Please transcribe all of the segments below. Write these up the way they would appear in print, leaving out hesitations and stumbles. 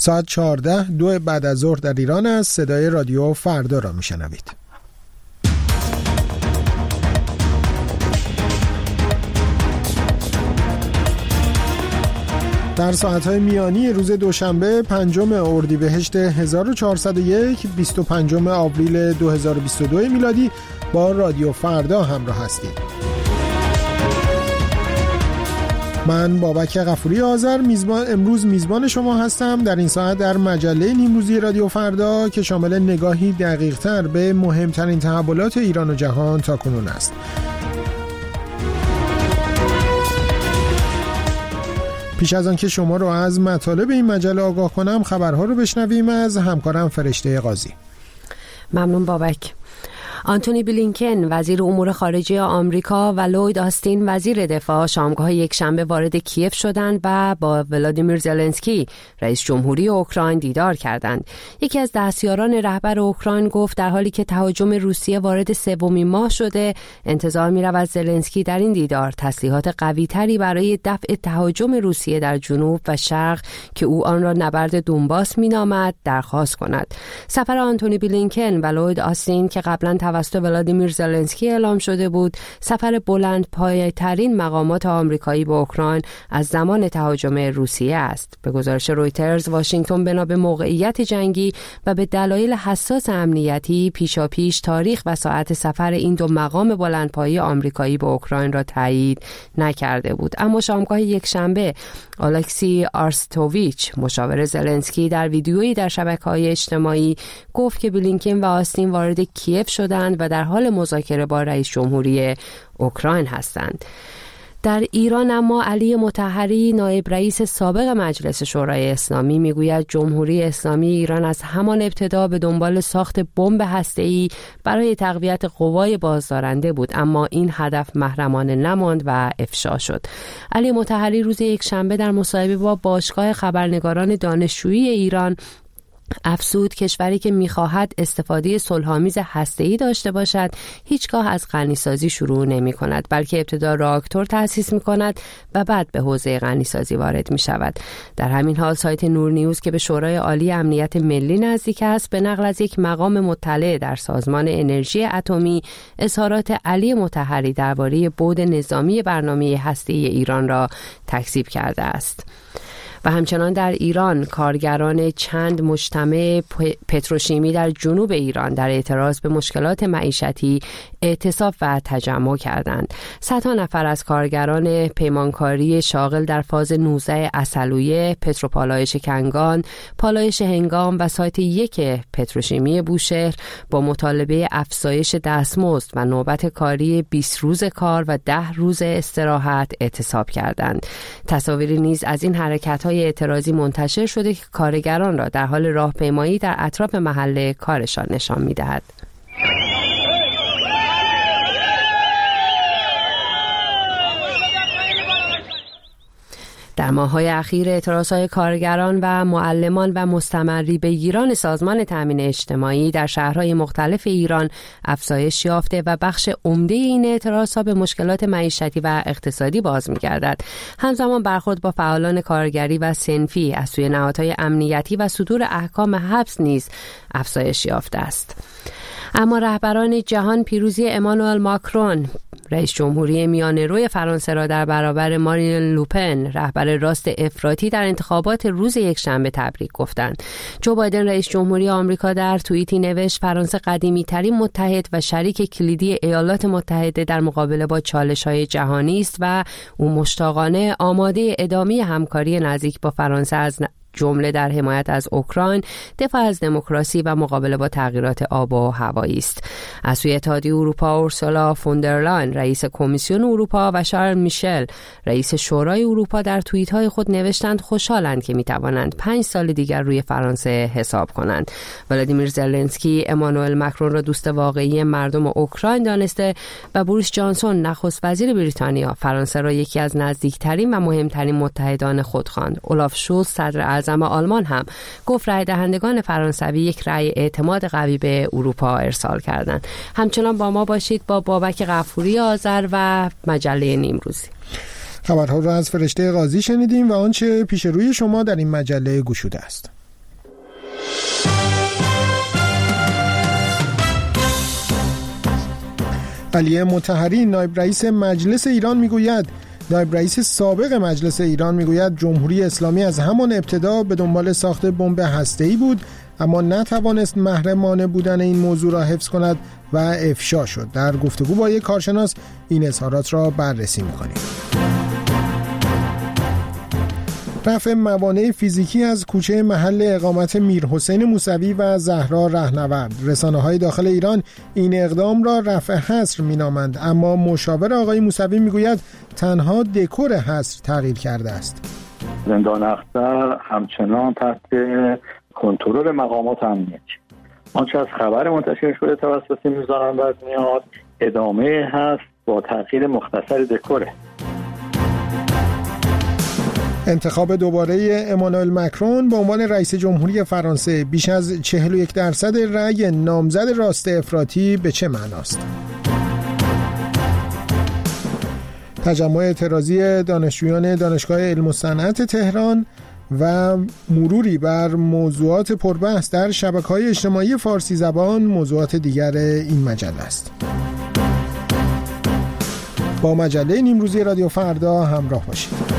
ساعت 14:02 بعد از ظهر در ایران است. صدای رادیو فردا را میشنوید. در ساعت‌های میانی روز دوشنبه 5 اردیبهشت 1401 25 آوریل 2022 میلادی با رادیو فردا همراه هستید. من بابک غفوری آذر امروز میزبان شما هستم در این ساعت در مجله نیمروزی رادیو فردا که شامل نگاهی دقیق‌تر به مهمترین تحولات ایران و جهان تاکنون است. پیش از آن که شما رو از مطالب این مجله آگاه کنم، خبرها رو بشنویم از همکارم فرشته قاضی. ممنون بابک. آنتونی بلینکن وزیر امور خارجه آمریکا و لوید آستین وزیر دفاع شامگاه یکشنبه وارد کیف شدند و با ولادیمیر زلنسکی رئیس جمهوری اوکراین دیدار کردند. یکی از دستیاران رهبر اوکراین گفت در حالی که تهاجم روسیه وارد سومین ماه شده، انتظار می‌رود زلنسکی در این دیدار تسلیحات قوی‌تری برای دفع تهاجم روسیه در جنوب و شرق که او آن را نبرد دونباس می‌نامد درخواست کند. سفر آنتونی بلینکن و لوید آستین که قبلا توسط ولادیمیر زلنسکی اعلام شده بود، سفر بلند پایه‌ترین مقامات آمریکایی به اوکراین از زمان تهاجم روسیه است. به گزارش رویترز، واشنگتن بنا به موقعیت جنگی و به دلایل حساس امنیتی پیشاپیش تاریخ و ساعت سفر این دو مقام بلندپایه آمریکایی به اوکراین را تایید نکرده بود. اما شامگاه یکشنبه الکسی آرستوویچ مشاور زلنسکی در ویدیویی در شبکه‌های اجتماعی گفت که بلینکن و آستین وارد کیف شدند و در حال مذاکره با رئیس جمهوری اوکراین هستند. در ایران اما علی مطهری نایب رئیس سابق مجلس شورای اسلامی میگوید جمهوری اسلامی ایران از همان ابتدا به دنبال ساخت بمب هسته‌ای برای تقویت قوای بازدارنده بود، اما این هدف محرمانه نماند و افشا شد. علی مطهری روز یکشنبه در مصاحبه با باشگاه خبرنگاران دانشجویی ایران افزود کشوری که می‌خواهد استفاده صلح‌آمیز هسته‌ای داشته باشد هیچگاه از غنیسازی شروع نمی‌کند، بلکه ابتدا راکتور تأسیس می‌کند و بعد به حوزه غنیسازی وارد می‌شود. در همین حال سایت نور نیوز که به شورای عالی امنیت ملی نزدیک است به نقل از یک مقام مطلع در سازمان انرژی اتمی اظهارات علی مطهری درباره بعد نظامی برنامه هسته‌ای ایران را تکذیب کرده است. و همچنان در ایران کارگران چند مجتمع پتروشیمی در جنوب ایران در اعتراض به مشکلات معیشتی اعتصاب و تجمع کردند. صدها نفر از کارگران پیمانکاری شاغل در فاز 19 عسلویه، پتروپالایش کنگان، پالایش هنگام و سایت 1 پتروشیمی بوشهر با مطالبه افزایش دستمزد و نوبت کاری 20 روز کار و 10 روز استراحت اعتصاب کردند. تصاویری نیز از این حرکت‌های اعتراضی منتشر شده که کارگران را در حال راهپیمایی در اطراف محل کارشان نشان می‌دهد. در ماه‌های اخیر اعتراضهای کارگران و معلمان و مستمربگیران سازمان تامین اجتماعی در شهرهای مختلف ایران افزایش یافته و بخش عمده این اعتراضها به مشکلات معیشتی و اقتصادی باز می‌گردد. همزمان برخورد با فعالان کارگری و صنفی از سوی نهادهای امنیتی و صدور احکام حبس نیز افزایش یافته است. اما رهبران جهان پیروزی امانوئل ماکرون رئیس جمهوری میانه‌روی فرانسه را در برابر مارین لوپن رهبر راست افراطی در انتخابات روز یکشنبه تبریک گفتند. جو بایدن رئیس جمهوری آمریکا در توییتی نوشت فرانسه قدیمی‌ترین متحد و شریک کلیدی ایالات متحده در مقابله با چالش‌های جهانی است و او مشتاقانه آماده ادامه همکاری نزدیک با فرانسه از جمله در حمایت از اوکراین، دفاع از دموکراسی و مقابله با تغییرات آب و هوایی است. از سوی اتحادیه اروپا اورسولا فوندرلاین رئیس کمیسیون اروپا و شارل میشل رئیس شورای اروپا در توییت‌های خود نوشتند خوشحالند که می‌توانند 5 سال دیگر روی فرانسه حساب کنند. ولادیمیر زلنسکی امانوئل مکرون را دوست واقعی مردم اوکراین دانسته و بوریس جانسون نخست وزیر بریتانیا فرانسه را یکی از نزدیکترین و مهمترین متحدان خود خواند. اولاف شولز صدر اعظم آلمان هم گفت رای دهندگان فرانسوی یک رای اعتماد قوی به اروپا ارسال کردند. همچنان با ما باشید با بابک غفوری آذر و مجله نیمروزی. خبرها را از فرشته قاضی شنیدیم و آنچه پیش روی شما در این مجله گشوده است. علی مطهری نایب رئیس مجلس ایران میگوید، نایب رئیس سابق مجلس ایران میگوید جمهوری اسلامی از همان ابتدا به دنبال ساخت بمب هسته‌ای بود، اما نتوانست محرمانه بودن این موضوع را حفظ کند و افشا شد. در گفتگو با یک کارشناس این اظهارات را بررسی می‌کنیم. رفع موانع فیزیکی از کوچه محل اقامت میرحسین موسوی و زهرا رهنورد. رسانه‌های داخل ایران این اقدام را رفع حصر می‌نامند، اما مشاور آقای موسوی میگوید تنها دکور حصر تغییر کرده است. زندان اختر همچنان تحت کنترل مقامات امنیتی. آنچه از خبر منتشر شده توسط میزان وزنیات ادامه هست با تغییر مختصر دکوره. انتخاب دوباره امانوئل مکرون به عنوان رئیس جمهوری فرانسه، بیش از 41% رأی نامزد راست افراطی به چه معناست؟ تجمع اعتراضی دانشجویان دانشگاه علم و صنعت تهران و مروری بر موضوعات پربحث در شبکه‌های اجتماعی فارسی زبان موضوعات دیگر این مجله است. با مجله نیمروزی رادیو فردا همراه باشید.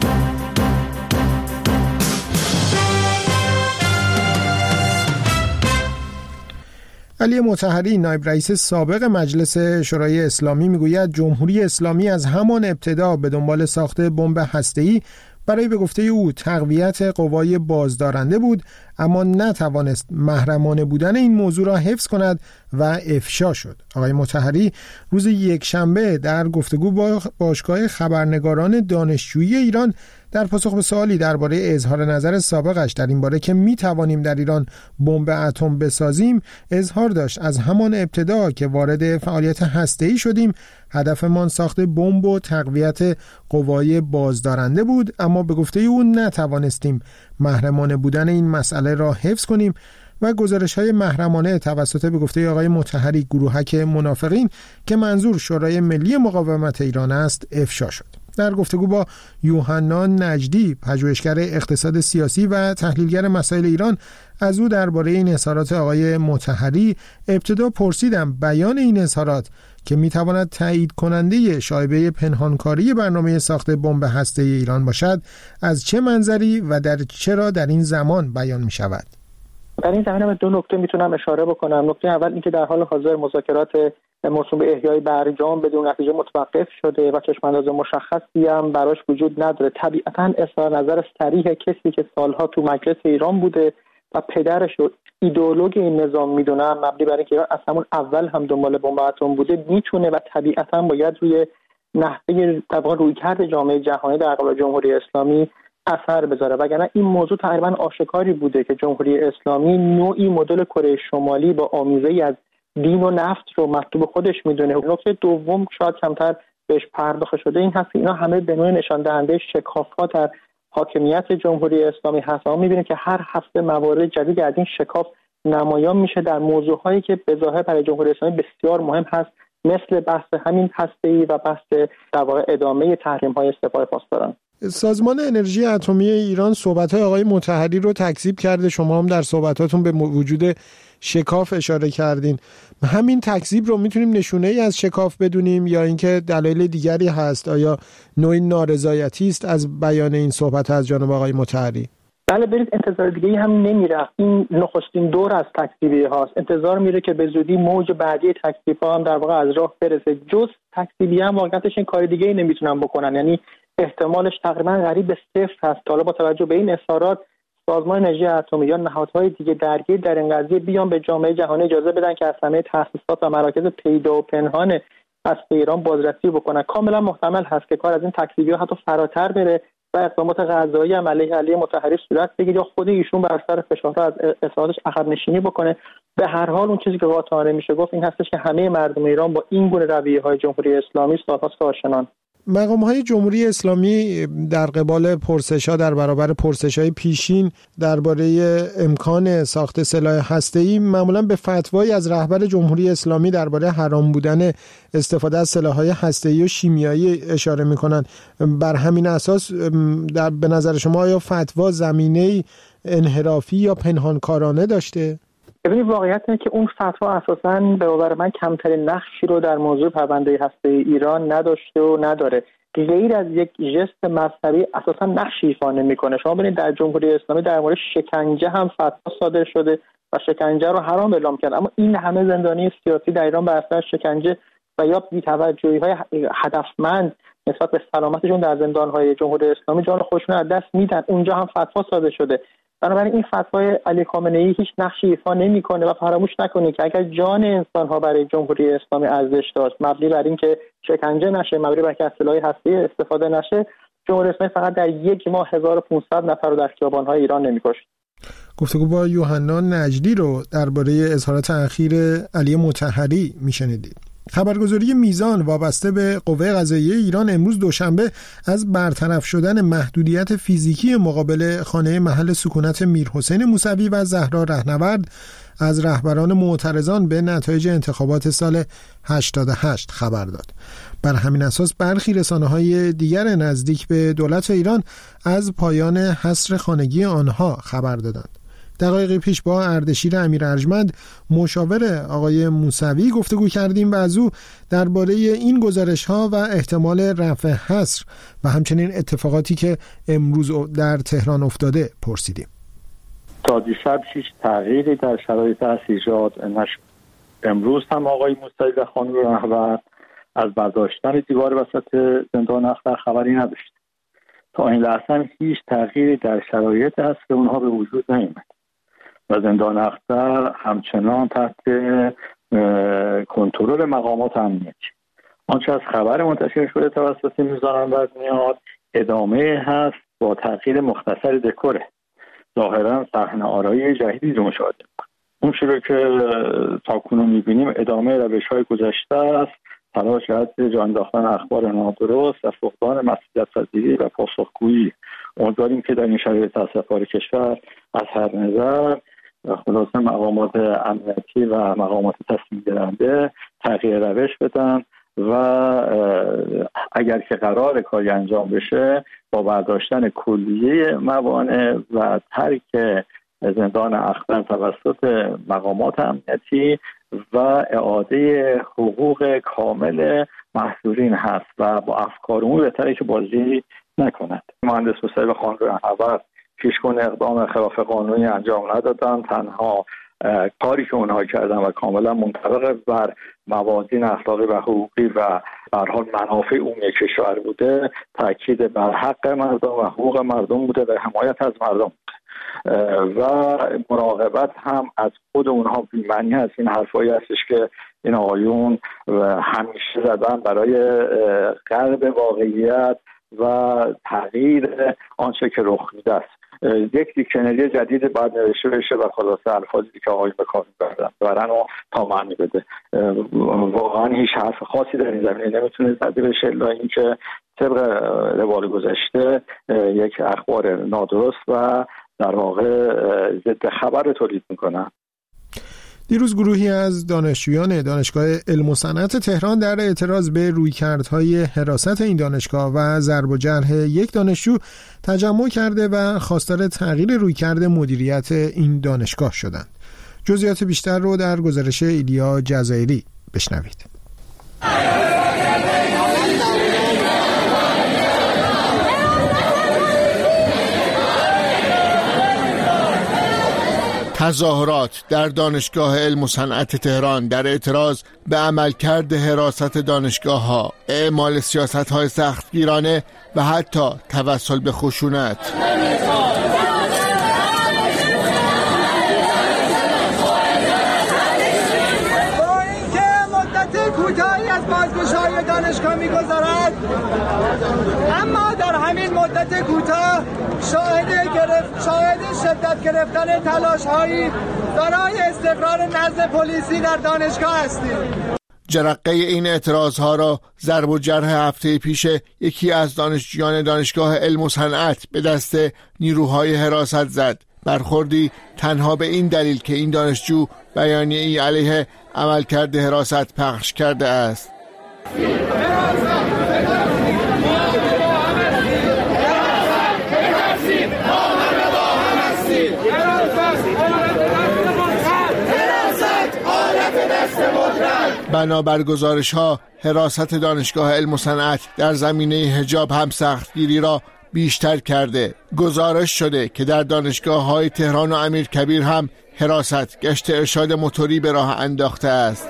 علی مطهری نایب رئیس سابق مجلس شورای اسلامی میگوید جمهوری اسلامی از همان ابتدا به دنبال ساخت بمب هسته‌ای برای به گفته او تقویت قوای بازدارنده بود، اما نتوانست محرمانه بودن این موضوع را حفظ کند و افشا شد. آقای مطهری روز یکشنبه در گفتگو با باشگاه خبرنگاران دانشجویی ایران در پاسخ به سوالی درباره اظهار نظر سابقش در این باره که می توانیم در ایران بمب اتم بسازیم اظهار داشت از همان ابتدا که وارد فعالیت هسته‌ای شدیم هدفمان ساخت بمب و تقویت قوای بازدارنده بود، اما به گفته او نتوانستیم محرمانه بودن این مسئله را حفظ کنیم و گزارش‌های محرمانه توسط به گفته آقای مطهری گروهک منافقین که منظور شورای ملی مقاومت ایران است افشا شد. در گفتگو با یوحنا نجدی پژوهشگر اقتصاد سیاسی و تحلیلگر مسائل ایران از او درباره این اظهارات آقای مطهری ابتدا پرسیدم بیان این اظهارات که میتواند تایید کننده شایبه پنهانکاری برنامه ساخت بمب هسته‌ای ایران باشد از چه منظری و چرا در این زمان بیان میشود. در این زمینه به دو نکته میتونم اشاره بکنم. نکته اول اینکه در حال حاضر مذاکرات موسوم به احیای برجام بدون نتیجه متوقف شده و چشم‌انداز مشخصی هم براش وجود نداره. طبیعتاً اظهار نظر صریح کسی که سالها تو مجلس ایران بوده و پدرش رو ایدئولوژی این نظام میدونن، مبنی بر اینکه ایران از همون اول هم دنبال بمب اتم بوده، میتونه و طبیعتاً باید روی نحوه رویکرد جامعه جهانی در قبال جمهوری اسلامی اثر بذاره. وگرنه این موضوع تقریبا آشکاری بوده که جمهوری اسلامی نوعی مدل کره شمالی با آمیزه‌ای از دین و نفت رو مطلوب خودش میدونه. نکته دوم شاید کمتر بهش پرداخته شده این هست که اینا همه به نوعی نشان دهنده شکاف‌ها در حاکمیت جمهوری اسلامی هست. ما می‌بینیم که هر هفته موارد جدید از این شکاف نمایان میشه در موضوعهایی که به ظاهر برای جمهوری اسلامی بسیار مهم هست، مثل بحث همین هسته‌ای و بحث در واقع ادامه تحریم‌های استفاده پاسداران. سازمان انرژی اتمی ایران صحبت‌های آقای مطهری رو تکذیب کرده. شما هم در صحبتاتون به وجود شکاف اشاره کردین. همین تکذیب رو میتونیم نشونه‌ای از شکاف بدونیم یا اینکه دلایل دیگری هست؟ آیا نوعی نارضایتی است از بیان این صحبت از جانب آقای مطهری؟ بله، برید انتظار دیگه هم نمیره. این نخستین دور از تکذیبی هاست. انتظار میره که به زودی موج بعدی تکذیب ها هم در واقع از راه برسه. جز تکذیبی هم واقعیتش این کار دیگه ای نمیتونن بکنن، یعنی احتمالش تقریبا قریب به صفر هست. حالا با توجه به این اظهارات سازمان انرژی اتمی یا نهادهای دیگه درگیر در این قضیه بیان به جامعه جهانی اجازه بدن که از همه تأسیسات و مراکز پیدا و پنهان هسته ایران بازرسی بکنن. کاملا محتمل هست که کار از این تکذیبی‌ها حتی فراتر بره و اقدامات قضایی علیه مطهری صورت بگیره یا خود ایشون بر سر فشارها از اظهاراتش عقب نشینی بکنه. به هر حال اون چیزی که قاطعانه میشه گفت این هستش که همه مردم ایران با این گونه رویه‌های جمهوری اسلامی سال‌هاست آشنان. مقام‌های جمهوری اسلامی در قبال پرسش‌ها در برابر پرسش‌های پیشین درباره امکان ساخت سلاح هسته‌ای معمولاً به فتوایی از رهبر جمهوری اسلامی درباره حرام بودن استفاده از سلاح‌های هسته‌ای و شیمیایی اشاره می‌کنند. بر همین اساس به نظر شما آیا فتوا زمینه‌ای انحرافی یا پنهانکارانه داشته؟ ببینید واقعیت اینه که اون فتوا اساساً به باور من کمترین نقشی رو در موضوع پرونده هسته‌ای ایران نداشته و نداره. غیر از یک ژست مذهبی اساساً نقشی ایفا نمی‌کنه. شما ببینید در جمهوری اسلامی در مورد شکنجه هم فتوا صادر شده و شکنجه رو حرام اعلام کرد، اما این همه زندانی سیاسی در ایران بر اثر شکنجه و یا بی‌توجهی‌های هدفمند نسبت به سلامتشون در زندان‌های جمهوری اسلامی جان خودشون از دست میدن. اونجا هم فتوا صادر شده. بنابراین این فتوای علی خامنه‌ای هیچ نقشی ایفا نمی‌کنه و فراموش نکنید که اگر جان انسان‌ها برای جمهوری اسلامی ارزش داشت، مبنی بر اینکه شکنجه نشه، مبنی بر اینکه از سلاح هسته‌ای استفاده نشه، جمهوری اسلامی فقط در یک ماه 1500 نفر رو در خیابان‌های ایران نمی‌کشت. گفتگو با یوحنا نجلی رو درباره اظهارات اخیر علی مطهری میشنیدید. خبرگزاری میزان وابسته به قوه قضاییه ایران امروز دوشنبه از برطرف شدن محدودیت فیزیکی مقابل خانه محل سکونت میرحسین موسوی و زهرا رهنورد از رهبران معترضان به نتایج انتخابات سال 88 خبر داد. بر همین اساس برخی رسانه‌های دیگر نزدیک به دولت ایران از پایان حصر خانگی آنها خبر دادند. دقایقی پیش با اردشیر امیر ارجمند مشاور آقای موسوی گفتگو کردیم و از او درباره این گزارش‌ها و احتمال رفع حصر و همچنین اتفاقاتی که امروز در تهران افتاده پرسیدیم. تا دیشب هیچ تغییری در شرایط حصر ایجاد نشد. امروز هم آقای موسوی و خانم رهبر از برداشتن دیوار وسط زندان اختر خبری نداشت. تا این لحظه هیچ تغییری در شرایط حصر اونها به وجود نیامد و زندان اختر همچنان تحت کنترل مقامات امنیتی. آنچه از خبر منتشر شده توسط میزان امنیت ادامه هست با تغییر مختصر دکوره. ظاهرا صحنه آرایی جدیدی رو مشاهده می‌کنیم. اون چیزی که تاکنون می‌بینیم ادامه روش‌های گذشته است، تلاش جهت جا انداختن اخبار نادرست و فقدان مسئولیت‌پذیری و پاسخگویی. امیدواریم که در این شرایط تاسف‌بار کشور از هر نظر خلاصه مقامات امنیتی و مقامات تصمیم گیرنده تغییر روش بدن و اگر که قرار کاری انجام بشه با برداشتن کلیه موانع و ترک زندان اختر توسط مقامات امنیتی و اعاده حقوق کامل محصورین هست و با افکار اون بهتره که بازی نکند. مهندس موسوی و خانم رهنورد پیشگون اقدام خلاف قانونی انجام ندادن. تنها کاری که اونها کردن و کاملا منطبق بر موازین اخلاقی و حقوقی و به هر حال منافع عمومی کشور بوده، تاکید بر حق مردم و حقوق مردم بوده و حمایت از مردم و مراقبت هم از خود اونها بی‌معنی هست. این حرفایی هستش که این آقایون همیشه زدن برای قلب واقعیت و تغییر آنچه که رخ میده است. یک دیکشنری جدید باید نوشته بشه و خلاصه الفاظی که آقایون به کار میبردن برن و تا معنی بده. واقعا هیچ حرف خاصی در این زمینه نمیتونه زده بشه الا اینکه طبق روال گذشته یک اخبار نادرست و در واقع ضد خبر تولید میکنن. دیروز گروهی از دانشجویان دانشگاه علم و صنعت تهران در اعتراض به رویکردهای حراست این دانشگاه و ضرب و جرح یک دانشجو تجمع کرده و خواستار تغییر رویکرد مدیریت این دانشگاه شدند. جزئیات بیشتر رو در گزارش ایلیا جزایری بشنوید. تظاهرات در دانشگاه علم و صنعت تهران در اعتراض به عملکرد حراست دانشگاه‌ها، اعمال سیاست‌های سختگیرانه و حتی توسل به خشونت. با اینکه مدت کوتاهی از بازگشایی دانشگاه می‌گذرد، اما در همین مدت کوتاه شاهد شدت گرفتن تلاش‌هایی برای استقرار نظم پلیسی در دانشگاه هستیم. جرقه این اعتراضها را ضرب و جرح هفته پیش یکی از دانشجویان دانشگاه علم و صنعت به دست نیروهای حراست زد. برخوردی تنها به این دلیل که این دانشجو بیانیه‌ای علیه عملکرد حراست پخش کرده است. بنابر گزارش‌ها حراست دانشگاه علم و صنعت در زمینه حجاب هم سختگیری را بیشتر کرده. گزارش شده که در دانشگاه‌های تهران و امیرکبیر هم حراست گشت ارشاد موتوری به راه انداخته است.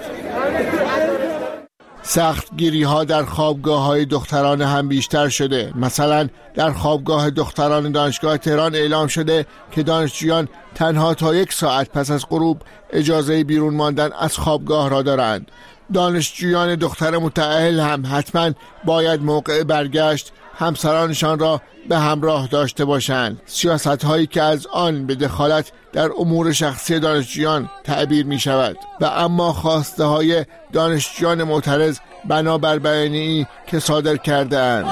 سختگیری ها در خوابگاه های دختران هم بیشتر شده. مثلا در خوابگاه دختران دانشگاه تهران اعلام شده که دانشجویان تنها تا 1 ساعت پس از غروب اجازه بیرون ماندن از خوابگاه را دارند. دانشجویان دختر متأهل هم حتما باید موقع برگشت همسرانشان را به همراه داشته باشند. سیاست هایی که از آن به دخالت در امور شخصی دانشجویان تعبیر می شود و اما خواسته های دانشجویان معترض بنابر بیانیه‌ای که صادر کرده اند.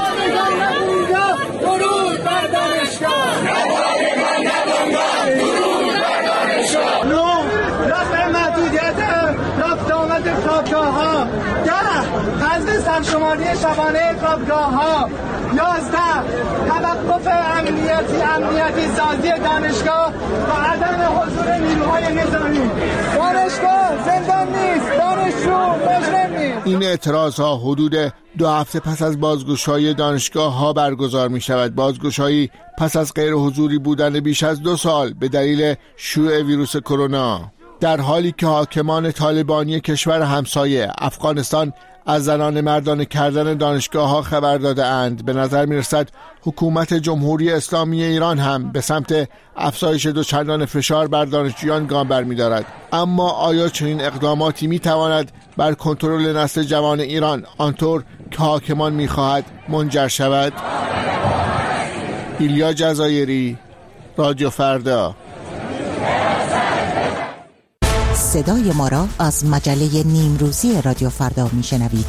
حذف سرشماری شبانه خوابگاه ها، 11 توقف امنیتی سازی دانشگاه و عدم حضور نیروهای نظامی. دانشگاه زندان نیست، دانشجو مجرم نیست. این اعتراض ها حدود 2 هفته پس از بازگشایی دانشگاه ها برگزار می شود. بازگشایی پس از غیر حضوری بودن بیش از 2 سال به دلیل شیوع ویروس کرونا، در حالی که حاکمان طالبانی کشور همسایه افغانستان از زنان مردانه کردن دانشگاه ها خبر داده اند. به نظر می رسد حکومت جمهوری اسلامی ایران هم به سمت افزایش دوچندان فشار بر دانشجویان گام برمی دارد. اما آیا چنین اقداماتی می تواند بر کنترل نسل جوان ایران آنطور که حاکمان می خواهد منجر شود؟ ایلیا جزایری، رادیو فردا. صدای ما را از مجله نیمروزی رادیو فردا میشنوید.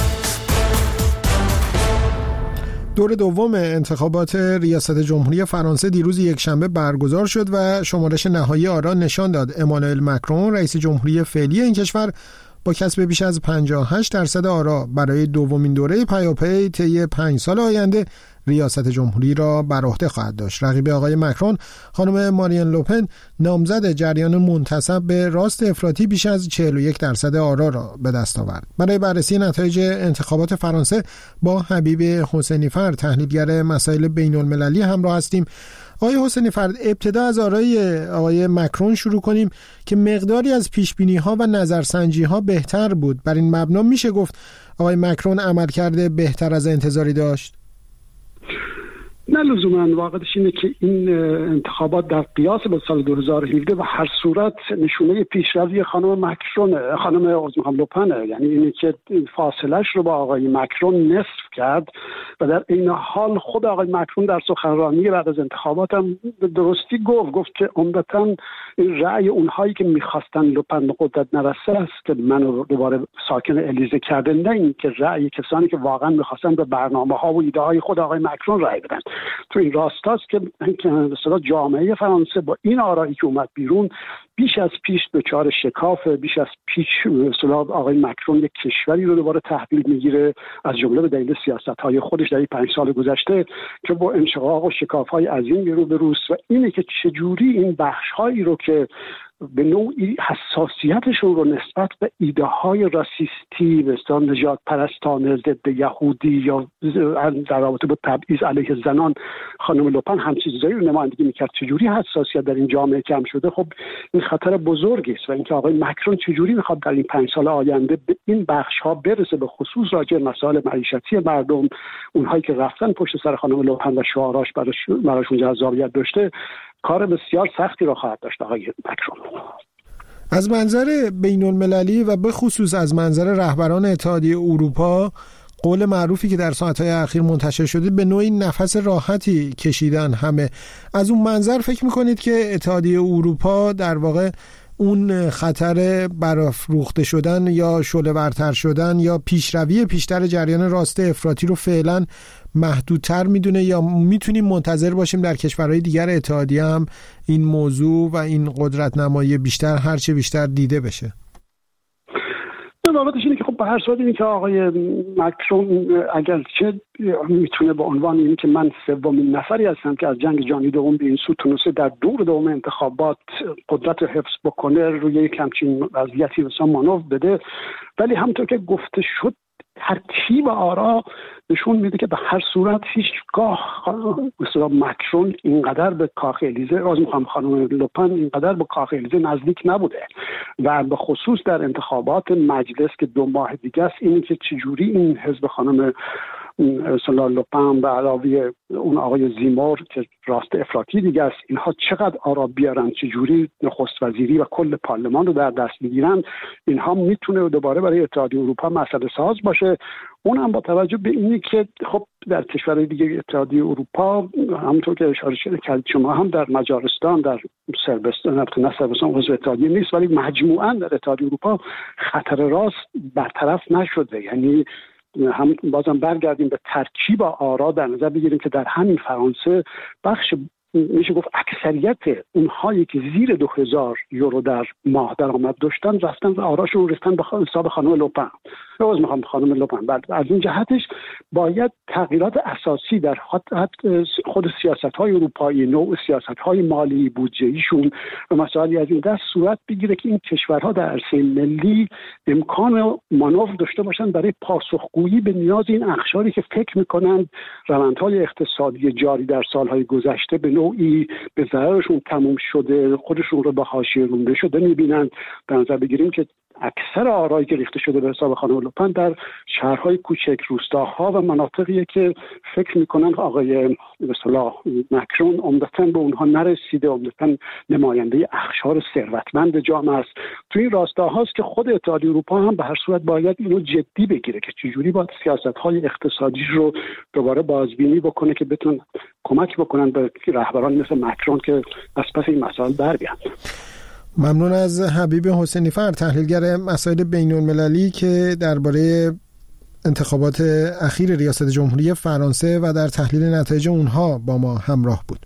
دور دوم انتخابات ریاست جمهوری فرانسه دیروز یکشنبه برگزار شد و شمارش نهایی آرا نشان داد امانوئل مکرون رئیس جمهوری فعلی این کشور با کسب بیش از 58% آرا برای دومین دوره پیاپی طی 5 سال آینده ریاست جمهوری را بر عهده خواهد داشت. رقیب آقای مکرون خانم مارین لوپن نامزد جریان منتسب به راست افراطی بیش از 41% آرا را به دست آورد. برای بررسی نتایج انتخابات فرانسه با حبیب حسینی فرد تحلیلگر مسائل بین المللی همراه هستیم. آقای حسینی فرد، ابتدا از آرای آقای مکرون شروع کنیم که مقداری از پیشبینی‌ها و نظرسنجی‌ها بهتر بود. بر این مبنا میشه گفت آقای مکرون عملکرد بهتر از انتظاری داشت؟ نه لزوما. واقعش اینه که این انتخابات در قیاس با سال 2017 و هر صورت نشونه پیشروی خانم مکرون، خانم لوپن، یعنی اینه که فاصلش رو با آقای مکرون نصف کرد و در این حال خود آقای مکرون در سخنرانی بعد از انتخابات هم درستی گفت که عمدتاً رأی اونهایی که میخواستن لوپن به قدرت نرسه است که منو دوباره ساکن الیزه کرده، نه این که رأی کسانی که واقعا میخواستن به برنامه‌ها و ایده‌های خود آقای مکرون رأی بدن. تو این راستاست که مثلا جامعه فرانسه با این آرایی که اومد بیرون بیش از پیش دچار شکاف، بیش از پیش مثلا آقای مکرون یک کشوری رو دوباره تحویل میگیره، از جمله به دلیل سیاست‌های خودش در این 5 سال گذشته که با انشقاق و شکاف‌های عظیم رو به روز و اینه که چجوری این بخش‌هایی رو که به نوعی حساسیتشون رو نسبت به ایده های راسیستی مثل نژاد پرستانه ضد یهودی یا در رابطه با تبعیض علیه زنان خانم لوپن هم چیزایی رو نمایندگی میکرد، چجوری حساسیت در این جامعه کم شده. خب این خطر بزرگی است و اینکه آقای مکرون چجوری میخواد در این 5 سال آینده به این بخش ها برسه، به خصوص راجع به مسائل معیشتی مردم، اونهایی که رفتن پشت سر خانم لوپن و شعاراش براشون جذابیت داشته، کار بسیار سختی را خواهد داشت آقای مکرون. از منظر بین المللی و به خصوص از منظر رهبران اتحادیه اروپا، قول معروفی که در ساعتهای اخیر منتشر شده به نوعی نفس راحتی کشیدن همه. از اون منظر فکر میکنید که اتحادیه اروپا در واقع اون خطر برافروخته شدن یا شعله ورتر شدن یا پیشروی بیشتر جریان راست افراطی رو فعلا محدودتر میدونه، یا میتونیم منتظر باشیم در کشورهای دیگر اتحادیه هم این موضوع و این قدرت نمایی بیشتر هرچه بیشتر دیده بشه؟ واقعیتش اینه که خب خب به هر صورت این که آقای مکرون اگرچه میتونه به عنوان این که من سومین نفری هستم که از جنگ جهانی دوم به این سو تونسته در دور دوم انتخابات قدرت رو حفظ بکنه، روی یک همچین وضعیتی مثلا مانور بده، ولی همونطور که گفته شد ترتیب آرا نشون میده که به هر صورت هیچگاه مثلا مکرون اینقدر به کاخ الیزه، خانم لوپن اینقدر به کاخ الیزه نزدیک نبوده و به خصوص در انتخابات مجلس که 2 ماه دیگه است، اینی که چجوری این حزب خانم مثلا لوپن به علاوه اون آقای زیمور که راست افراطی دیگه است، اینها چقدر آرا بیارن، چجوری نخست وزیری و کل پارلمان رو در دست میگیرن، اینها میتونه دوباره برای اتحادیه اروپا مسئله ساز باشه. اون هم با توجه به اینی که خب در کشورهای دیگه اتحادیه اروپا همونطور که اشاره کردید شما هم در مجارستان، در صربستان، نه صربستان عضو اتحادیه نیست ولی مجموعاً در اتحادیه اروپا خطر راست برطرف نشده. یعنی هم بازم برگردیم به ترکیب آرا در نظر بگیریم که در همین فرانسه بخش میشه گفت اکثریت اونهایی که زیر 2000 یورو در ماه درآمد داشتن رفتن و آراشون رسیدن به حساب خانم لوپن. خانم لوپن بعد از این جهتش باید تغییرات اساسی در خود سیاست‌های اروپایی، نوع سیاست‌های مالی بودجه‌ایشون و مسائلی از این دست صورت بگیره که این کشورها در عرصه ملی امکان مانور داشته باشن برای پاسخگویی به نیاز این اقشاری که فکر می‌کنن روندهای اقتصادی جاری در سال‌های گذشته به نوعی به ضررشون تموم شده، خودشون رو به حاشیه رونده شده می‌بینن. در نظر بگیریم که اکثر آرایی که ریخته شده به حساب خانم لوپن در شهرهای کوچک، روستاها و مناطقی که فکر میکنن آقای به اصطلاح مکرون عمدتاً به اونها نرسیده، عمدتاً نماینده اقشار ثروتمند جامعه است. تو این راستاهاست که خود اتحادیه اروپا هم به هر صورت باید اینو جدی بگیره که چجوری باید سیاست‌های اقتصادی رو دوباره بازبینی بکنه که بتونن کمک بکنن به رهبران مثل مکرون که از پس این مسائل بر بیان. ممنون از حبیب حسینی فر، تحلیلگر مسائل بین‌المللی که درباره انتخابات اخیر ریاست جمهوری فرانسه و در تحلیل نتایج اونها با ما همراه بود.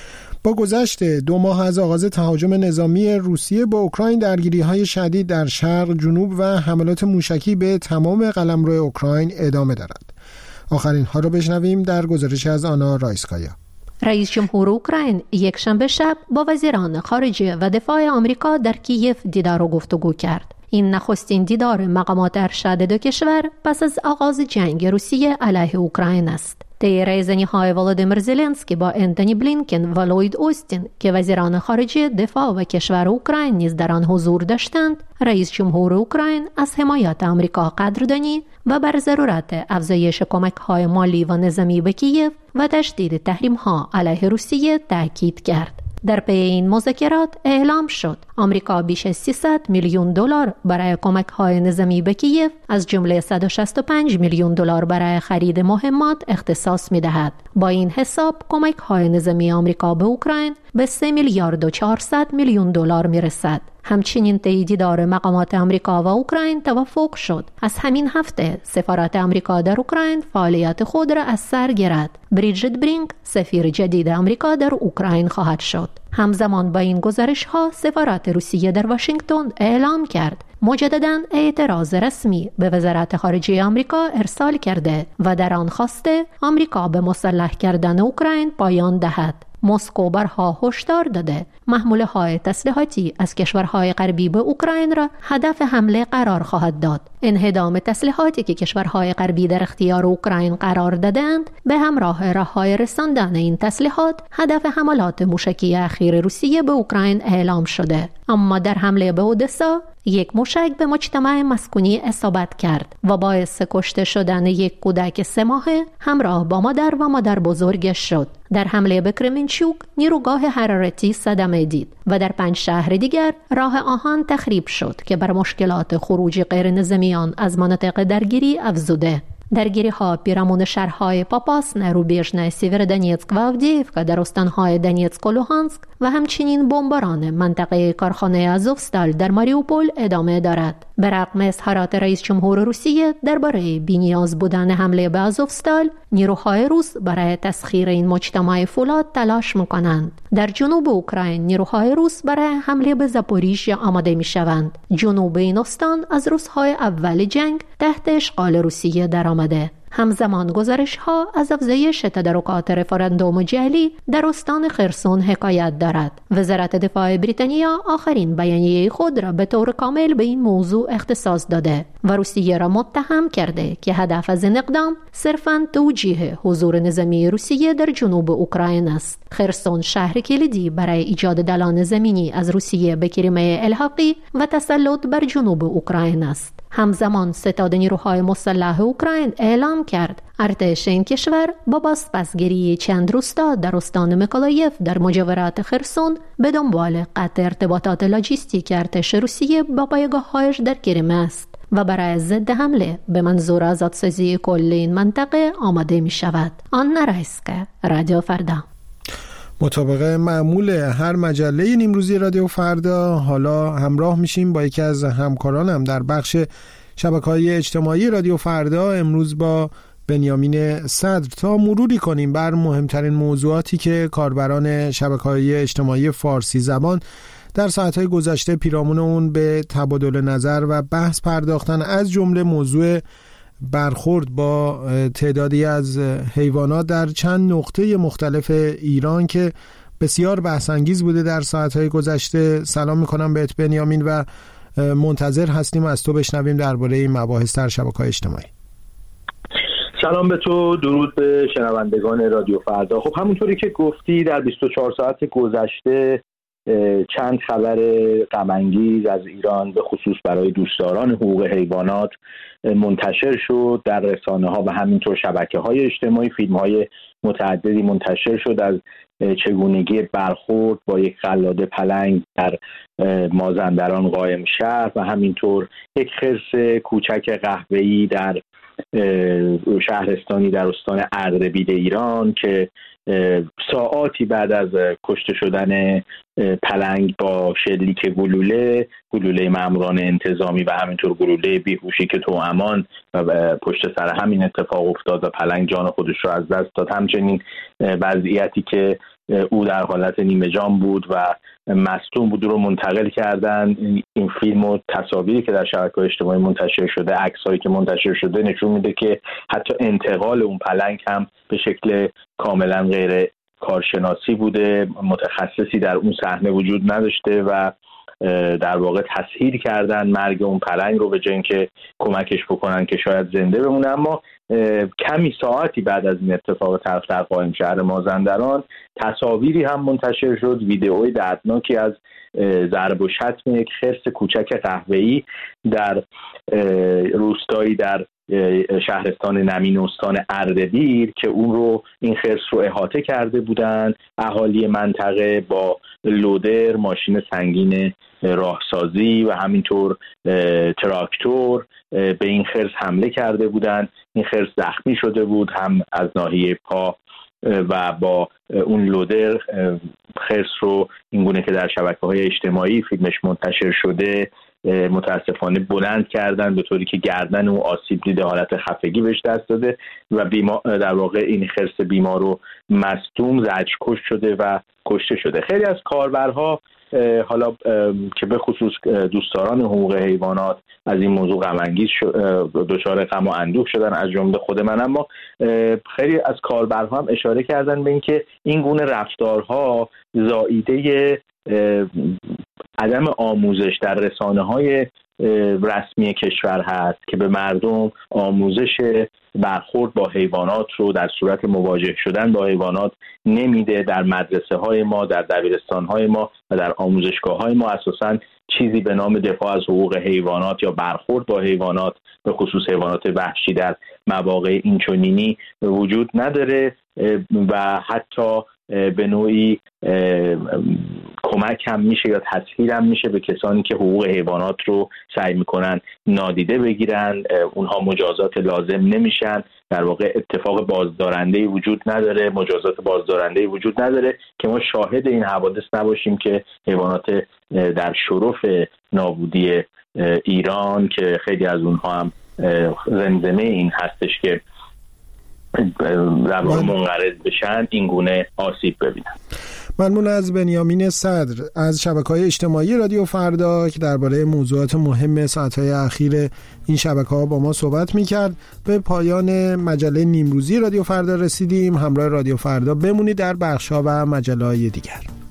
با گذشت 2 ماه از آغاز تهاجم نظامی روسیه با اوکراین، درگیری‌های شدید در شرق، جنوب و حملات موشکی به تمام قلمرو اوکراین ادامه دارد. آخرین ها رو بشنویم در گزارش از آنا رایسکایا. رئیس جمهور اوکراین یک شنبه شب با وزیران خارجه و دفاع آمریکا در کیف دیدار و گفتگو کرد. این نخستین دیدار مقامات ارشد دو کشور پس از آغاز جنگ روسیه علیه اوکراین است. طی رایزنی‌های ولادیمیر زلنسکی با انتونی بلینکن و لوید اوستین که وزیران خارجه دفاع و کشور اوکراین نیز در آن حضور داشتند، رئیس جمهور اوکراین از حمایت آمریکا قدردانی و بر ضرورت افزایش کمک‌های مالی و نظامی به کیف و تشدید تحریم‌ها علیه روسیه تاکید کرد. در پی این مذاکرات اعلام شد آمریکا بیش از 300 میلیون دلار برای کمک‌های نظامی به کیف از جمله 165 میلیون دلار برای خرید مهمات اختصاص می‌دهد. با این حساب کمک‌های نظامی آمریکا به اوکراین به 3 میلیارد و 400 میلیون دلار می‌رسد. همچنین طی دیدار مقامات آمریکا و اوکراین توافق شد از همین هفته سفارت آمریکا در اوکراین فعالیت خود را از سر گیرد. بریجیت برینگ سفیر جدید آمریکا در اوکراین خواهد شد. همزمان با این گزارش‌ها سفارت روسیه در واشنگتن اعلام کرد مجدداً اعتراض رسمی به وزارت خارجه آمریکا ارسال کرده و در آن خواسته آمریکا به مسلح کردن اوکراین پایان دهد. مسکو برها هشدار داده محموله‌های تسلیحاتی از کشورهای غربی به اوکراین را هدف حمله قرار خواهد داد. انهدام تسلیحاتی که کشورهای غربی در اختیار اوکراین قرار دادند به همراه راه‌های رساندن این تسلیحات هدف حملات موشکی اخیر روسیه به اوکراین اعلام شده. اما در حمله به اودسا یک موشک به مجتمع مسکونی اصابت کرد و باعث کشته شدن یک کودک 3 ماهه همراه با مادر و مادر بزرگش شد. در حمله به کرمنچوک نیروگاه حرارتی صدمه دید و در 5 شهر دیگر راه آهن تخریب شد که بر مشکلات خروج غیر نظامیان از مناطق درگیری افزوده. درگیری‌ها پیرامون شهرهای پاپاسن، روبیژن، سیورودونیتسک و آودییفکا در استان‌های دونیتسک و لوهانسک و همچنین بمباران منطقه کارخانه آزوفستال در ماریوپول ادامه دارد. به رغم اظهارات رئیس جمهور روسیه درباره بی‌نیاز بودن حمله به آزوفستال، نیروهای روس برای تسخیر این مجتمع فولاد تلاش می‌کنند. در جنوب اوکراین نیروهای روس برای حمله به زاپوریژیا آماده می‌شوند. جنوب این استان از روزهای اول جنگ تحت اشغال روسیه درآمده. همزمان گزارش‌ها از افزایش تدارکات رفراندوم جعلی در استان خرسون حکایت دارد. وزارت دفاع بریتانیا آخرین بیانیه خود را به طور کامل به این موضوع اختصاص داده و روسیه را متهم کرده که هدف از این اقدام صرفاً توجیه حضور نظامی روسیه در جنوب اوکراین است. خرسون شهر کلیدی برای ایجاد دلان زمینی از روسیه به کریمه الحاقی و تسلط بر جنوب اوکراین است. همزمان ستاد نیروهای مسلح اوکراین اعلام کرد ارتش این کشور با بازپسگیری چند روستا در استان میکولایف در مجاورات خرسون به دنبال قطع ارتباطات لاجستیک ارتش روسیه با پایگاه‌هایش در کریمه است و برای ضد حمله به منظور آزادسازی کل این منطقه آماده می شود. آنا رایسکا، رادیو فردا. مطابق معمول هر مجله نیمروزی رادیو فردا، حالا همراه میشیم با یکی از همکارانم در بخش شبکه‌های اجتماعی رادیو فردا، امروز با بنیامین صدر، تا مروری کنیم بر مهمترین موضوعاتی که کاربران شبکه‌های اجتماعی فارسی زبان در ساعت‌های گذشته پیرامون اون به تبادل نظر و بحث پرداختن، از جمله موضوع برخورد با تعدادی از حیوانات در چند نقطه مختلف ایران که بسیار بحث انگیز بوده در ساعت‌های گذشته. سلام می‌کنم بهت بنیامین و منتظر هستیم از تو بشنویم درباره این مباحث در شبکه‌های اجتماعی. سلام به تو، درود به شنوندگان رادیو فردا. خب همونطوری که گفتی در 24 ساعت گذشته چند خبر غم انگیز از ایران به خصوص برای دوستداران حقوق حیوانات منتشر شد در رسانه‌ها و همینطور شبکه‌های اجتماعی. فیلم‌های متعددی منتشر شد از چگونگی برخورد با یک قلاده پلنگ در مازندران قائم شهر و همینطور یک خرس کوچک قهوه‌ای در شهرستانی در استان اردبیل ایران که ساعاتی بعد از کشته شدن پلنگ با شلیک گلوله ماموران انتظامی و همینطور گلوله بیهوشی که توامان و پشت سر همین اتفاق افتاد و پلنگ جان خودش رو از دست داد، همچنین وضعیتی که او در حالت نیمه جان بود و مصدوم بود رو منتقل کردن. این فیلم و تصاویری که در شبکه‌های اجتماعی منتشر شده، عکسایی که منتشر شده نشون میده که حتی انتقال اون پلنگ هم به شکل کاملا غیر کارشناسی بوده، متخصصی در اون صحنه وجود نداشته و در واقع تسهیل کردن مرگ اون پلنگ رو به جای اینکه کمکش بکنن که شاید زنده بمونه. اما کمی ساعتی بعد از این اتفاق در قائم شهر مازندران تصاویری هم منتشر شد، ویدئوی دردناکی از ضرب و شتم یک خرس کوچک قهوه‌ای در روستایی در شهرستان نمین استان اردبیل که این خرس رو احاطه کرده بودند اهالی منطقه با لودر، ماشین سنگین راهسازی و همینطور تراکتور به این خرس حمله کرده بودند. این خرس زخمی شده بود هم از ناحیه پا و با اون لودر خرس رو اینگونه که در شبکه‌های اجتماعی فیلمش منتشر شده متاسفانه بلند کردن به طوری که گردن او آسیب دیده، حالت خفگی بهش دست داده و در واقع این خرس بیمار و مصدوم زجرکش شده و کشته شده. خیلی از کاربرها حالا که به خصوص دوستداران حقوق حیوانات از این موضوع غم انگیز دچار غم و اندوه شدن، از جمله خود من. اما خیلی از کاربرها هم اشاره کردن به اینکه این گونه رفتارها زائیده عدم آموزش در رسانه‌های رسمی کشور هست که به مردم آموزش برخورد با حیوانات رو در صورت مواجه شدن با حیوانات نمیده. در مدرسه‌های ما، در دبیرستان‌های ما و در آموزشگاه‌های ما اساساً چیزی به نام دفاع از حقوق حیوانات یا برخورد با حیوانات به خصوص حیوانات وحشی در مواقع اینچنینی وجود نداره و حتی به نوعی کمک هم میشه یا تسهیل هم میشه به کسانی که حقوق حیوانات رو سعی میکنن نادیده بگیرن. اونها مجازات لازم نمیشن در واقع اتفاق بازدارنده‌ای وجود نداره، مجازات بازدارنده‌ای وجود نداره که ما شاهد این حوادث نباشیم که حیوانات در شرف نابودی ایران که خیلی از اونها هم زمزمه این هستش که در واقع منقرض بشن این گونه آسیب ببینن. ممنون از بنیامین صدر از شبکه‌های اجتماعی رادیو فردا که درباره موضوعات مهم ساعت‌های اخیر این شبکه‌ها با ما صحبت می‌کرد. به پایان مجله نیمروزی رادیو فردا رسیدیم. همراه رادیو فردا بمونید در بخش‌ها و مجله‌های دیگر.